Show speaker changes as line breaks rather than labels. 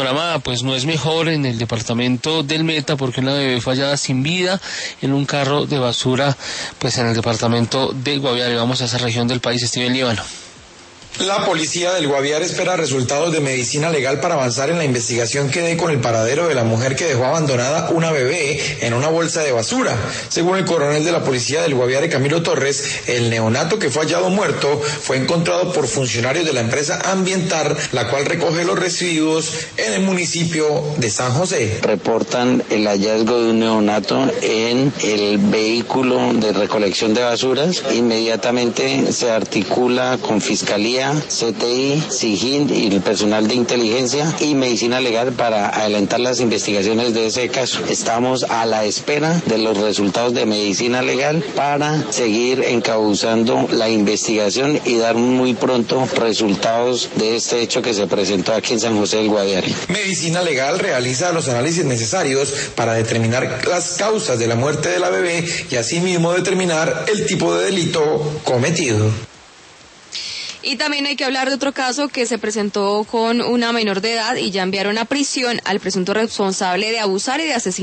panorama pues no es mejor en el departamento del Meta, porque una bebé fue hallada sin vida en un carro de basura pues en el departamento de Guaviare. Vamos a esa región del país, Steven Líbano.
La policía del Guaviare espera resultados de medicina legal para avanzar en la investigación que dé con el paradero de la mujer que dejó abandonada una bebé en una bolsa de basura. Según el coronel de la policía del Guaviare, Camilo Torres, el neonato que fue hallado muerto fue encontrado por funcionarios de la empresa Ambientar, la cual recoge los residuos en el municipio de San José.
Reportan el hallazgo de un neonato en el vehículo de recolección de basuras. Inmediatamente se articula con Fiscalía, CTI, SIGIN y el personal de inteligencia y medicina legal para adelantar las investigaciones de ese caso. Estamos a la espera de los resultados de medicina legal para seguir encauzando la investigación y dar muy pronto resultados de este hecho que se presentó aquí en San José del Guaviare.
Medicina legal realiza los análisis necesarios para determinar las causas de la muerte de la bebé y asimismo determinar el tipo de delito cometido.
Y también hay que hablar de otro caso que se presentó con una menor de edad y ya enviaron a prisión al presunto responsable de abusar y de asesinar